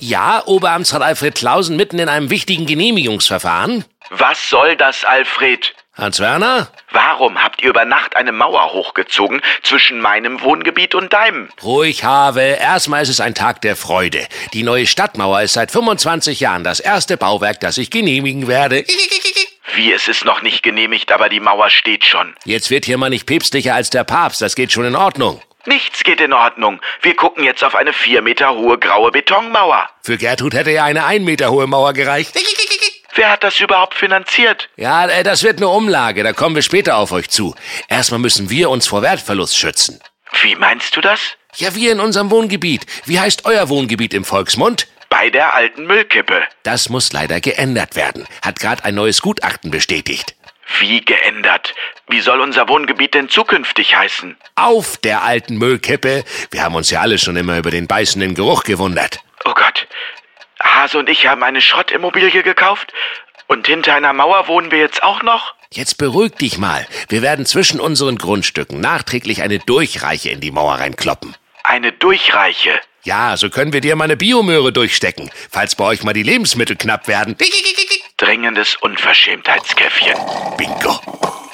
Ja, Oberamtsrat Alfred Clausen mitten in einem wichtigen Genehmigungsverfahren. Was soll das, Alfred? Hans Werner? Warum habt ihr über Nacht eine Mauer hochgezogen zwischen meinem Wohngebiet und deinem? Ruhig, Have. Erstmal ist es ein Tag der Freude. Die neue Stadtmauer ist seit 25 Jahren das erste Bauwerk, das ich genehmigen werde. Wie, es ist noch nicht genehmigt, aber die Mauer steht schon. Jetzt wird hier mal nicht päpstlicher als der Papst. Das geht schon in Ordnung. Nichts geht in Ordnung. Wir gucken jetzt auf eine 4 Meter hohe graue Betonmauer. Für Gertrud hätte ja eine 1 Meter hohe Mauer gereicht. Wer hat das überhaupt finanziert? Ja, das wird eine Umlage. Da kommen wir später auf euch zu. Erstmal müssen wir uns vor Wertverlust schützen. Wie meinst du das? Ja, wir in unserem Wohngebiet. Wie heißt euer Wohngebiet im Volksmund? Bei der alten Müllkippe. Das muss leider geändert werden. Hat gerade ein neues Gutachten bestätigt. Wie geändert? Wie soll unser Wohngebiet denn zukünftig heißen? Auf der alten Müllkippe. Wir haben uns ja alle schon immer über den beißenden Geruch gewundert. Oh Gott. Hase und ich haben eine Schrottimmobilie gekauft? Und hinter einer Mauer wohnen wir jetzt auch noch? Jetzt beruhig dich mal. Wir werden zwischen unseren Grundstücken nachträglich eine Durchreiche in die Mauer reinkloppen. Eine Durchreiche? Ja, so können wir dir mal eine Biomöhre durchstecken, falls bei euch mal die Lebensmittel knapp werden. Dringendes Unverschämtheitskäffchen. Bingo.